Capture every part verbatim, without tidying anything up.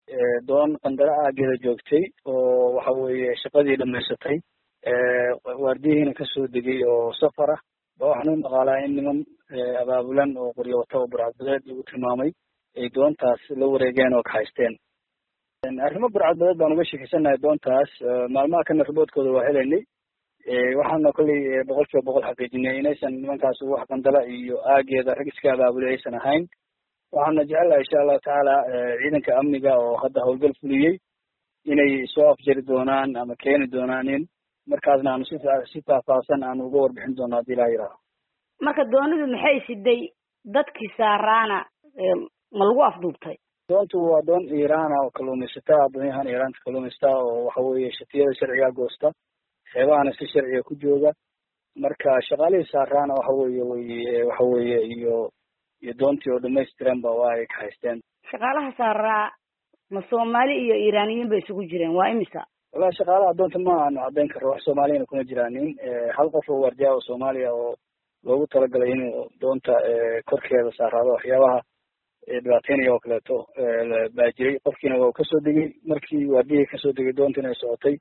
doon qandara aageeda joogtay oo waxa weeye shaqadii dhamaysatay waardiyihiina kasoo degay oo safar ah ba waxaan u dhaqaalaa in niman abaabulan oo qoryo wata oo burcadbadeed lagu tilmaamay ay doontaas la wareegeen oo kahaysteen arrimo burcadbadeed baan uga sheekeysanahay doontaas maalmaha kana riboodkooda waa helaynay waxaana kolley boqol kiiba boqol xaqiijinay inaysan nimankaas wax qandala iyo aageeda rag iska abaabulay aysan ahayn waxaana jecelahay insha allahu tacaala ciidanka amniga oo hadda howlgal fuliyey inay soo afjari doonaan ama keeni doonaan in markaasna aanu si si faahfaahsan aanu uga warbixin doono haddii ilaha yidhaaho marka doonidu maxay siday dadkii saaraana ma lagu afduubtay doontu waa doon iiraan ah oo kalluumaysata doonyahan iiraanta kalluumaysata oo waxa weeye shatiyada sharciga goosta xeebahana si sharciga ku jooga marka shaqaalihii saaraana waxa weeye wey waxa weeye iyo iyo doontii oo dhamaystiran ba waa ay ka haysteen shaqaalaha saaraa ma soomaali iyo iiraaniyiin bay isugu jireen waa imisa wallahi shaqaalaha doonta ma aanu caddayn karro wax soomaaliyana kuma jiraanin hal qof oo waardiya oo soomaaliya oo loogu talagalay inuu doonta korkeeda saaraado waxyaabaha dhibaateynaya oo kaleeto baa jiray qofkiina waa kasoo degay markii waardiyihii kasoo degay doontiina ay socotay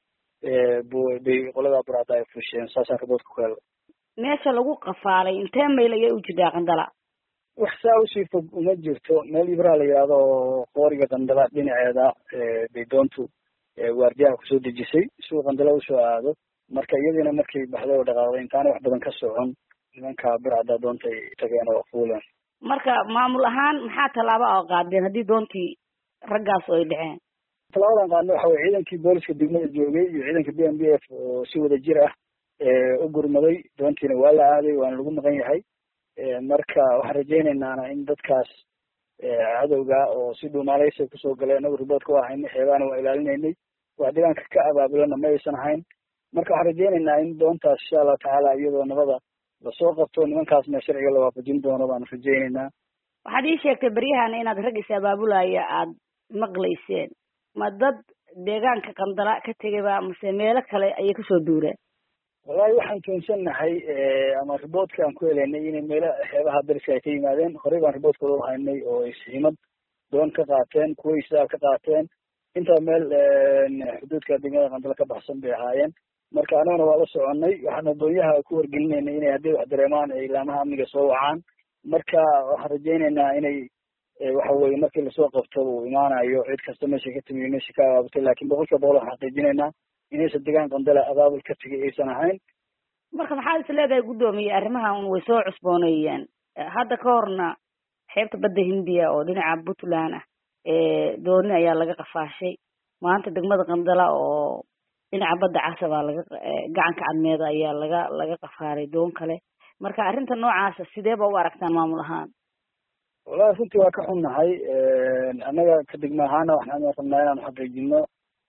bay qolada burcadda ay fusheen saasaan riboodka ku helay meesha lagu qafaalay intee mayl ayay u jirtaa qandala wax saa usii fog uma jirto meel ibraa la yidhaahdo oo qooriga qandala dhinaceeda bay doontu waardiyaha kusoo dejisay suu qandala usoo aado marka iyadiina markay baxday oo dhaqaaqday intaana wax badan ka socon nimanka burcadda doonta ay tageen oo fuuleen marka maamul ahaan maxaa tallaabo oo qaadeen haddii doontii raggaas oo ay dhaceen tallaabadan qaadna waxa weye ciidankii booliska degmada joogay iyo ciidanka b m b f oo si wada jir ah u gurmaday doontiina waa la aaday waana lagu maqan yahay marka waxaan rajaynaynaa in dadkaas cadowga oo si dhuumaaleysa kusoo galeen anagu riboodka waa haynay xeebaana waa ilaalinaynay wax deegaanka ka abaabulana ma aysan ahayn marka waxaan rajaynaynaa in doontaas insha allahu tacaala iyadoo nabada lasoo qabto nimankaasna sharciga la waafajin doono baanu rajaynaynaa waxaad ii sheegtay beryahana inaad rag is abaabulaya aad maqlayseen ma dad deegaanka qandala ka tegayba mase meelo kale ayay kasoo duureen wallahi waxaan tuunsannahay ama riboodka aan ku helaynay inay meelo xeebaha dariska ay ka yimaadeen horey baan riboodkooda u haynay oo ay siimad doon ka qaateen kuwa isaal ka qaateen intaa meel xuduudka degmada qandala ka baxsan bay ahaayeen marka anaguna waa la soconay waxaana doonyaha ku wargelinaynay inay haddii wax dareemaan ay ilaamaha amniga soo wacaan marka waxaan rajaynaynaa inay waxa weye markii lasoo qabto uu imaanayo cid kasta meesha ka timi meesha ka abaabutay lakin boqol kiiba boqol waxaan xaqiijinaynaa inaysan degaan qandala abaabul ka tegay aysan ahayn marka maxaad is leedahay guddoomiye arrimahan way soo cusbooneeyeen hadda ka horna xeebta badda hindiya oo dhinaca puntland ah dooni ayaa laga qafaashay maanta degmada qandala oo dhinaca badda casabaa laga gacanka cadmeeda ayaa laga laga qafaalay doon kale marka arrinta noocaasa sidee ba u aragtaan maamul ahaan wallahi runtii waa ka xunnahay annaga ka degma ahaana waxaan rabnaa inaanu xaqiijino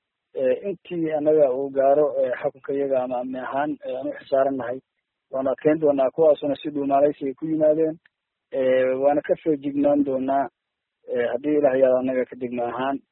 intii annaga uu gaaro xukunka iyaga ama amni ahaan aan u xisaarannahay waanu adkeyn doonaa kuwaasuna si dhuumaaleysi ay ku yimaadeen waana ka feejignaan doonaa haddii ilaah yaado annaga ka degma ahaan